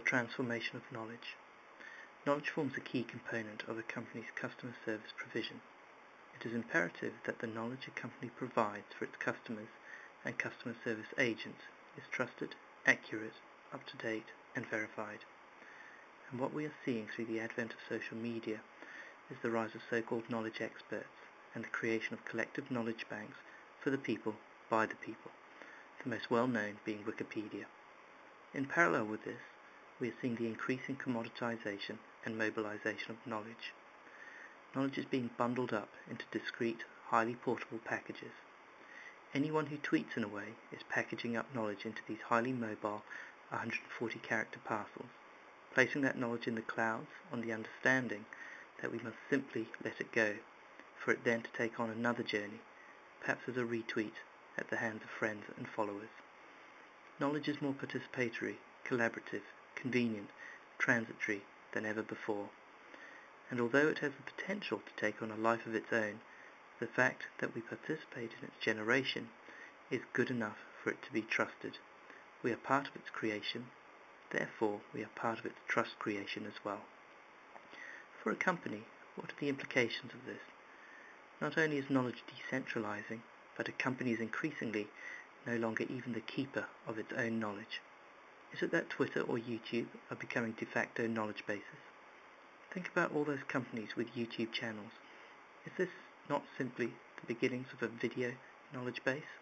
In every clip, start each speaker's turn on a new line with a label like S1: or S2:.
S1: transformation of knowledge. Knowledge forms a key component of a company's customer service provision. It is imperative that the knowledge a company provides for its customers and customer service agents is trusted, accurate, up-to-date, and verified. And what we are seeing through the advent of social media is the rise of so-called knowledge experts and the creation of collective knowledge banks for the people, by the people, the most well-known being Wikipedia. In parallel with this, we are seeing the increasing commoditization and mobilization of knowledge. Knowledge is being bundled up into discrete, highly portable packages. Anyone who tweets in a way is packaging up knowledge into these highly mobile 140-character parcels, placing that knowledge in the clouds on the understanding that we must simply let it go, for it then to take on another journey, perhaps as a retweet at the hands of friends and followers. Knowledge is more participatory, collaborative, convenient, transitory than ever before, and although it has the potential to take on a life of its own, the fact that we participate in its generation is good enough for it to be trusted. We are part of its creation, therefore we are part of its trust creation as well. For a company, what are the implications of this? Not only is knowledge decentralizing, but a company is increasingly no longer even the keeper of its own knowledge. Is it that Twitter or YouTube are becoming de facto knowledge bases? Think about all those companies with YouTube channels. Is this not simply the beginnings of a video knowledge base?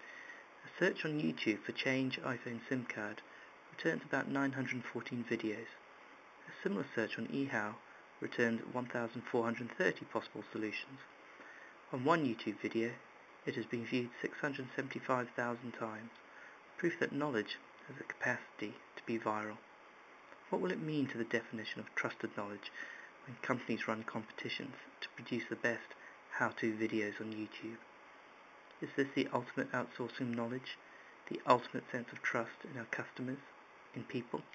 S1: A search on YouTube for change iPhone SIM card returns about 914 videos. A similar search on eHow returns 1,430 possible solutions. On one YouTube video, it has been viewed 675,000 times, proof that knowledge has the capacity to be viral. What will it mean to the definition of trusted knowledge when companies run competitions to produce the best how-to videos on YouTube? Is this the ultimate outsourcing knowledge, the ultimate sense of trust in our customers, in people?